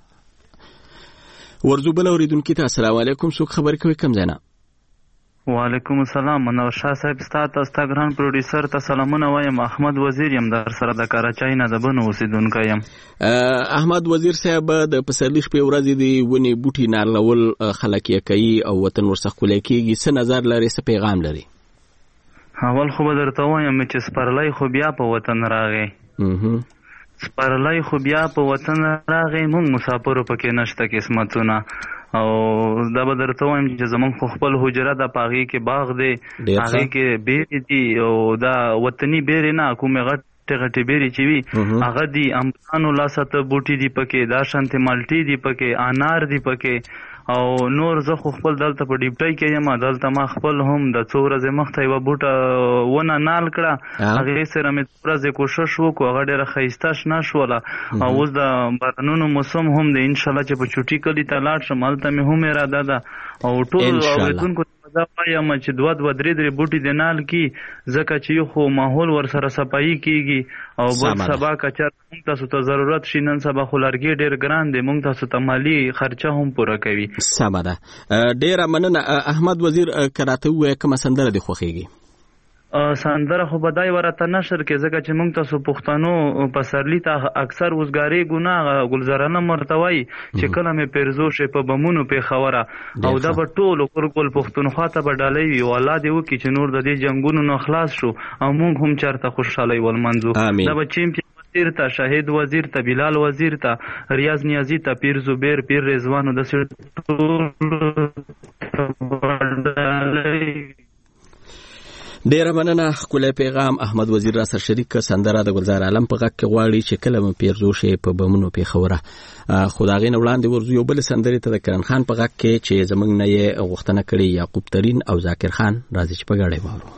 ورځو بل اورېدونکي ته السلام علیکم. څوک خبرې کوي؟ کوم ځای نه؟ وعلیکم السلام. منور شاه صاحب ستا ته ستا ګران پروډیوسر ته سلامونه وایم. احمد وزیر یم در سره د کراچۍ نه د بنو اوسېدونکی یم. احمد وزیر صاحب د پسرلي شپې ورځې دي ونې بوټي نالول خلک یې کوي او وطن ورڅخه ښکلی کېږي. څه نظر لري؟ څه پیغام لري؟ اول خو به درته وایم چې سپرلی خو بیا په وطن راغی. سپرلی خو بیا په وطن راغی. موږ مسافرو پکې نشته قسمتونه. او دا به درته وایم چې زمونږ خو خپل حجره ده په هغې کې باغ دی هغې کې بیرې دي او دا وطني بیرې نه کومې غټې بیرې چې وي هغه دي. امبانو لاسته بوټي دي پکې، دا شانتې مالټې دي پکې، انار دي پکې او نور. زه خو خپل دلته په ډیپټۍ کې یم. دلته ما خپل هم د څو ورځې مخته یوه بوټه ونه نال کړه. هغې سره مې څو ورځې کوشش وکړو. هغه ډېره ښایسته شنه شوله. او اوس د بارانونو موسم هم دی. انشاءالله چې په چوټي کلي ته لاړ شم هلته مې هم اراده ده. او ټول اورېدونکو دا وایم چې 2-3 بوټي د نال کی ځکه چې یو خو ماحول ورسره صفایي کیږي او بل سبا کچر موږ تاسو ته ضرورت شي. نن سبا خو لرګي ډېر ګران دی. موږ تاسو ته مالی خرچه هم پوره کوي. سمه ده. ډېره مننه. احمد وزیر که راته ووایه کومه سندره دې خوښېږي؟ سندره خو بدای ورته نشر کې ځکه چې موږ تاسو پښتنو پسرلی ته اکثر وزګاری ګناه ګلزرانه مرتوي چې کله مې پیرزو شي په بمونو په خبره او دا به ټول کول پښتونخوا ته بدالي وي او الله دې وکړي چې نور د دې جنگونو نه خلاص شو او موږ هم چرته خوشحالي ولمنځو دا به چیمپیون وزیر ته شهید وزیر ته بلال وزیر ته ریاض نیازی ته پیر زبیر پیر رضوانو د ډیره مننه. ښکلی پیغام احمد وزیر را سره شریک سندره د ګلزار عالم په غږ کې غواړي چې کله مې پیرزو شي په بمونو پیښوره. خو د هغې نه وړاندې ورځو یو بلې سندرې ته د کرن خان په غږ کې چې زموږ نه یې غوښتنه کړې یعقوب ترین او ذاکر خان. راځي چې په ګډه واورو.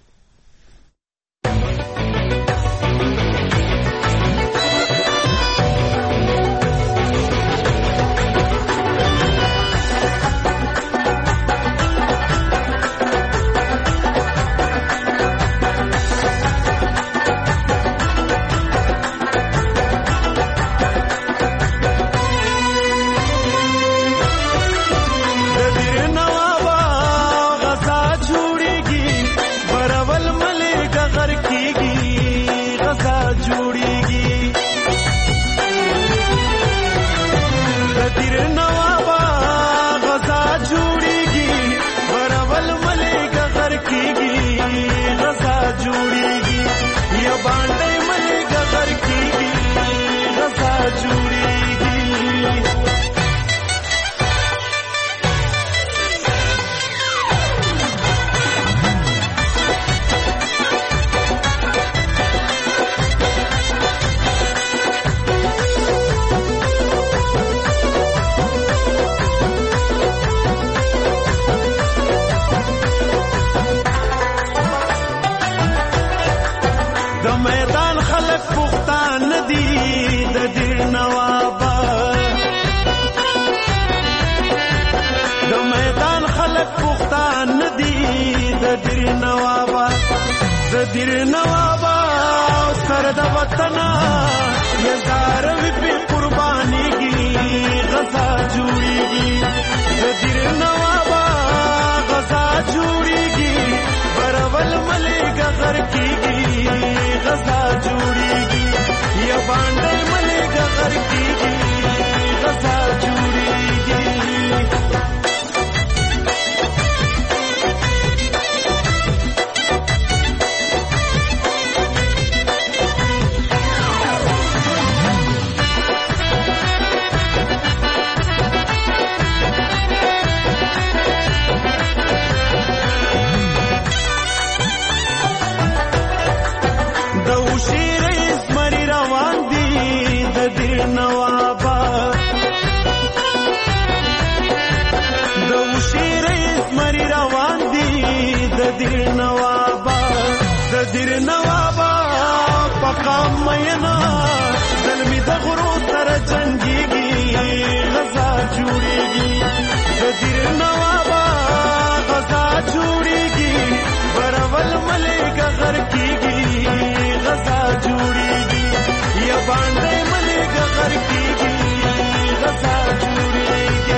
دیر نوابا سر د وطن یزار وی په قربانی کی غزا جوړیږي دیر نوابا غزا جوړیږي برول ملک غر کیږي غزا جوړیږي یا باندې ملک غر کیږي غزا جوړیږي. دیر نوابا پقام مینا دلمی د غرو سر جنگیگی غزا جوڑیگی دیر نوابا غزا جوڑیگی برول ملک غر کیگی غزا جوڑیگی یا باندے ملک غر کیگی غزا جوڑیگی.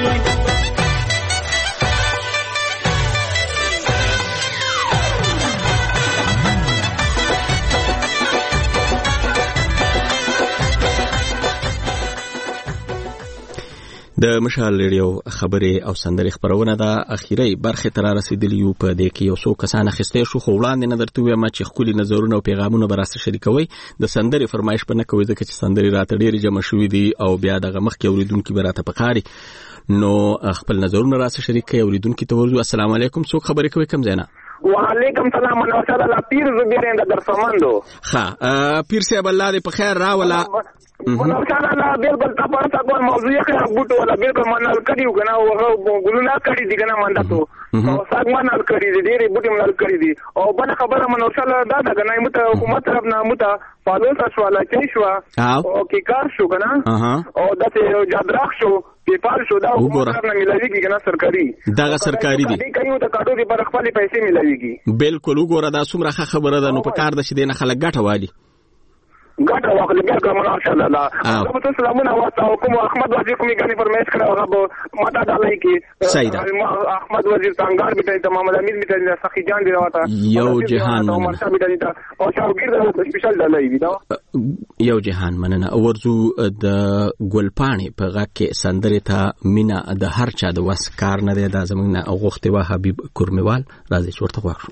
د مشال ریډیو خبرې او سندرې خبرونه د اخیری برخه تر رسیدلی یو په دې کې یو څو کسان اخیستې شو خو وړاندې نه درته وایم چې خولي نظرونه او پیغامونه براسته شریکوي د سندرې فرمایش په نه کوي ځکه چې سندرې راته ډېری جمع شوې دي او بیا دغه مخکې اوریدونکو براته پکاري نو خپل نظرونه راسته شریکوي اوریدونکو ته ورځو. السلام علیکم. څوک خبرې کوي کوم ځای نه؟ وعلیکم سلام ورحمت الله. پیر زبیر د درسمندو. ها پیر صاحب الله دې په خیر راولا. ورحمت الله بالکل تاسو ته موضوع یې بوټو ولا بالکل منل کړیو کنه او ګلولا کړی دي کنه منداتو او ساګمان نل کړی دي ډېری بوټي منل کړی دي او بل خبره منل الله دا دا کنه مت حکومت طرف نه مت فالو تاسو ولا کې شو او کې کار شو کنه او دته جادراخ شو پیپال شو دا حکومت طرف نه ملایږي کنه سرکاري دغه سرکاري دي کوي ته کاټو دي پر خپل پیسې ملایږي. بالکل وګوره دا څومره خبره ده نو په کار د شې نه خلک ګټه والی ګټه واخلي بیا کوم ماشاء الله زه تاسو سلامونه واسطه کوم احمد وزیر کومي غني فرمایش کړو هغه ماته دالای کی احمد وزیر څنګه بیٹه تمام امید بیٹه سخی جان دی راوته یو جهان مننه او شاګرد سپیشل دالای دی یو جهان مننه ورزو د ګلپاڼې په غږ کې سندرې ته مینا د هر چا د وس کار نه دی دا زموږ نه غوښتې وه حبیب کورمیوال راځي چې ورته غوږ شو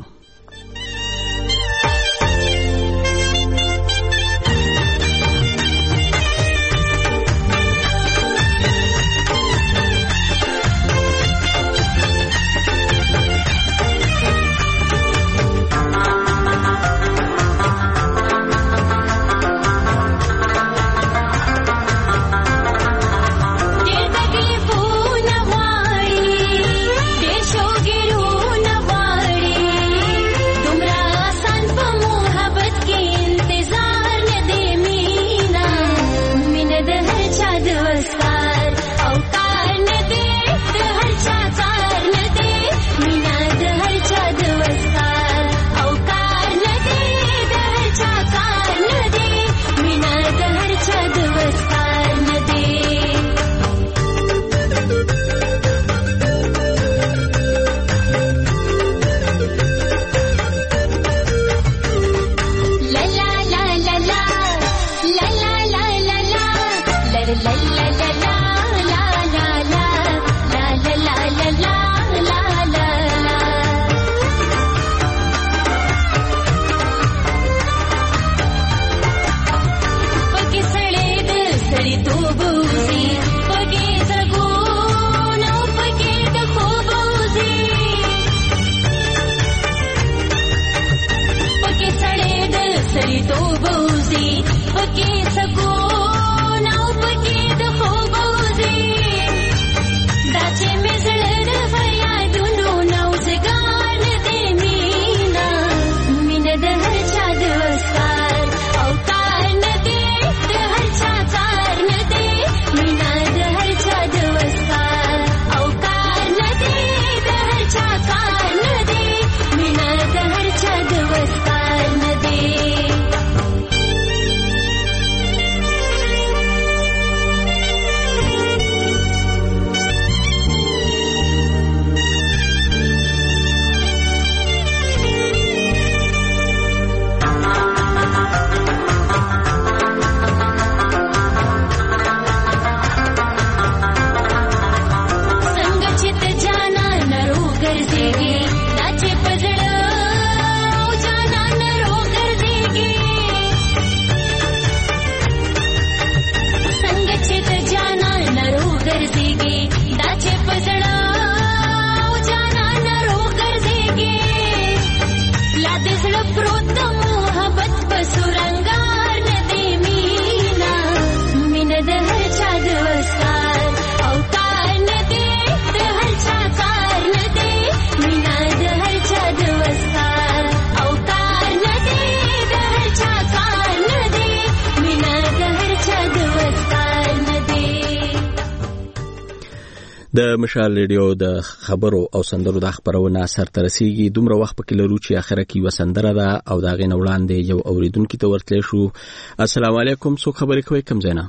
د مشال ریډیو د خبرو او سندرو د خبرونه سرته رسیږي دومره وخت پکې لرو چې اخره کې وسندره ده او دا غي نوړاندې یو اوریدونکو ته ورتلی شو السلام علیکم څو خبرې کوي کم زینا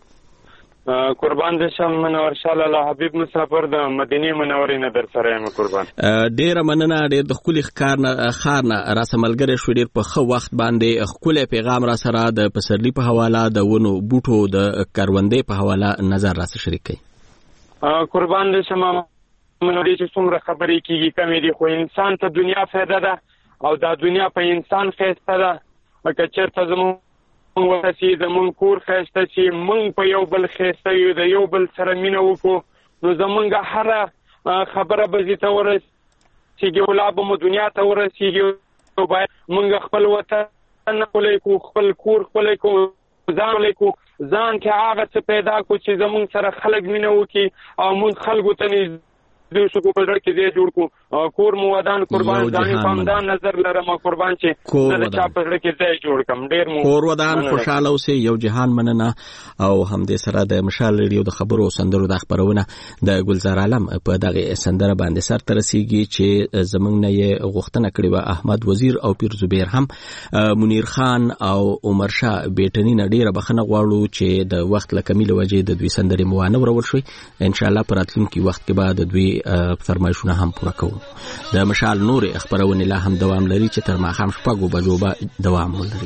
قربان دې شم منور شاله الله حبیب مسافر د مدینه منورې نه در سره یم قربان ډېر مننه ډېر د خولي خارنه راسملګری شو ډېر په خو وخت باندې خولي پیغام را سره د پسرلی په حواله د ونو بوټو د کروندې په حواله نظر را سره شریک کړي قربان دې شم منورې چې څومره خبرې کیږي کمې دي خو انسان ته دنیا فایده ده او دا دنیا په انسان خسته ده لکه چېرته زموږ ورسي زموږ کور خسته شي موږ په یو بل خسته یو د یو بل سره مینه وکړو نو زموږ هره خبره به زی ته ورسیږي اولاد به مو دنیا ته ورسیږي باید موږ خپل وطن خپلې کو خپل کور خپلې کو ځان لیکو ځان کې هغه څه پیدا کو چې زموږ سره خلک مینه وکړي او موږ خلکو ته دوی شکو په زړه کې ځای جوړ کو کور مو ودان قربان ځاني پامدان نظر لرم قربان چې د چا په زړه کې ځای جوړ کم ډیر مو کور ودان خوشاله اوسئ یو جهان مننه او همدې سره د مشال ریډیو د خبرو سندرو د خبرونه د ګلزار عالم په دغه سندره باندې سر ترسيږي چې زمنګ نه یې غوښتنه کړې و احمد وزیر او پیر زبیر هم منیر خان او عمر شاه بیٹنی نه ډیره بخنه غواړو چې د وخت لکمیل وجې د دوی سندرې موانه ورول شوي ان شاء الله پراتلونکي وخت کې بعد دوی فرمایشونه هم پوره کوو د مشال نور خبرونه لا هم دوام لري چې تر ماښام شپږو بجو به دوام ولري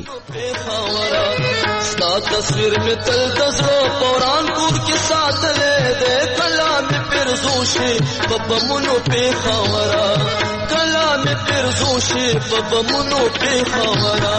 ستا تصویر میں تل دزرو پوران کور کے ساتھ لے دے کلام پرزوشی ببمونو پی خورا کلام پرزوشی ببمونو پی خورا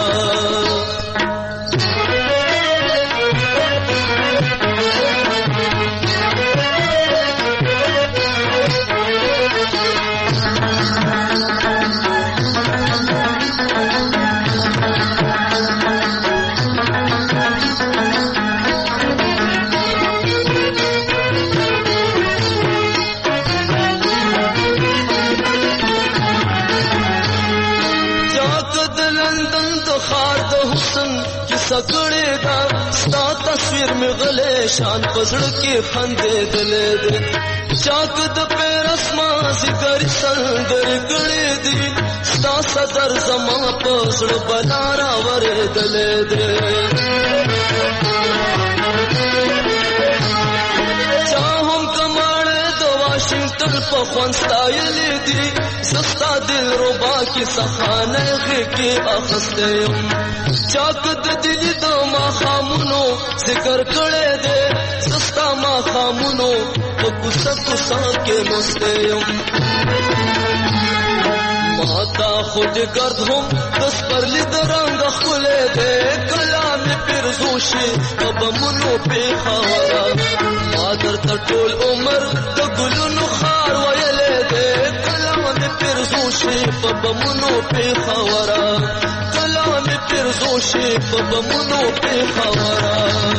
سکڑے دا ستا تصویر میں غلے شان پزڑ کے خندے دلے دے چاک د پیر اسمان ذکر سندر گڑے دی ستا صدر زمان پزڑ بلارا ور دلے دے چاہم کماڑے دو واشنگٹن پخون ستائلی دی سستا دل ربا کی سخانے غیقی اخستے چاک د دل دو ما خامونو ذکر کڑے دے سستا ما خامونو کسا کسا کے مستیم ماتا خود گرد ہوں دس پر لد رنگ خلے دے کلام پرزوشی اب منو پی خورا مادر تٹول عمر تگلن خار ویلے دے کلام پرزوشی اب منو پی خورا کلام پرزوشی اب منو پی خورا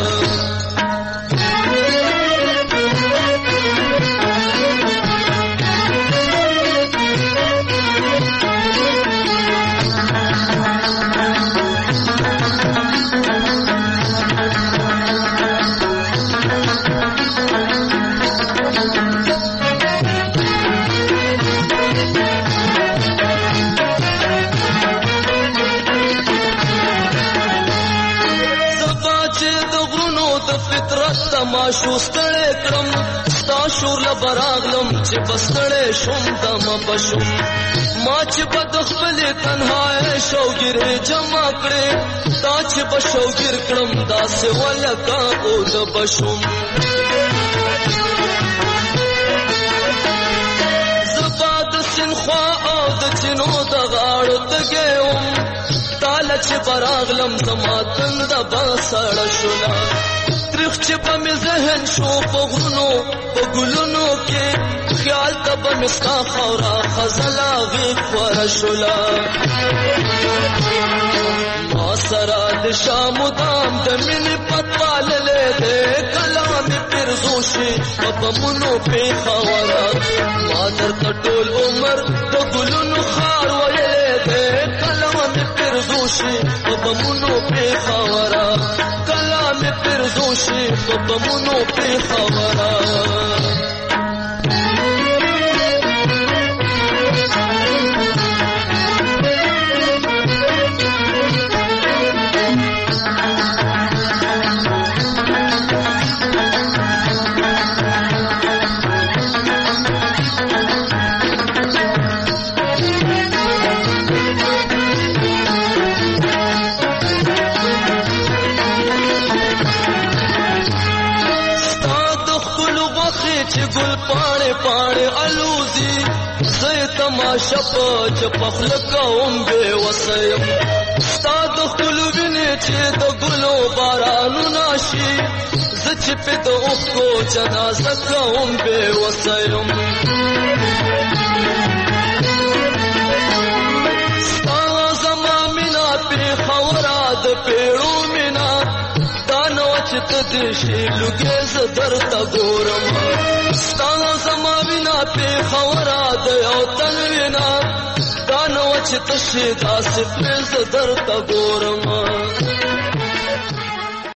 ماشو ستړې کړم ستا شور لبراغلم چې بستړې شوم دم بشم ما چې بد خپل تنهایی شوګر جمع کړې دا چې بشوګر کړم دا سه ولکا او د بشم زباد سنخوا او د چینو د غاړو تګېوم تاله چې براغلم زما تند بسړ شولا تریخ چې په مې ذهن شو په غرونو په ګلونو کې خیال ته به مې ستا خاوره خزله غېږ خوره شوله ما سره د شا مدام د مینې پتواللی دی کلام پرزوشي په بمونو پېښوره ما درته ټول عمر د ګلونو خار ویلی دی کلام پرزوشي په بمونو پېښوره کلام پرزوشي په بمونو پېښوره شپ چپخل کوم بے وسیم ستا د خپلو وینې چې د ګلو بارانو ناشي زه چې پې د اوښکو جنازه کوم بې وسیم ستا زما مینا پېښوره د پیړو مینا دا نه وه چې تدې شي لګې ز درته ګورم ستاسو زما وینا په خورا د یو تن وینا دا نو چې تشي داسې په ز درته ګورم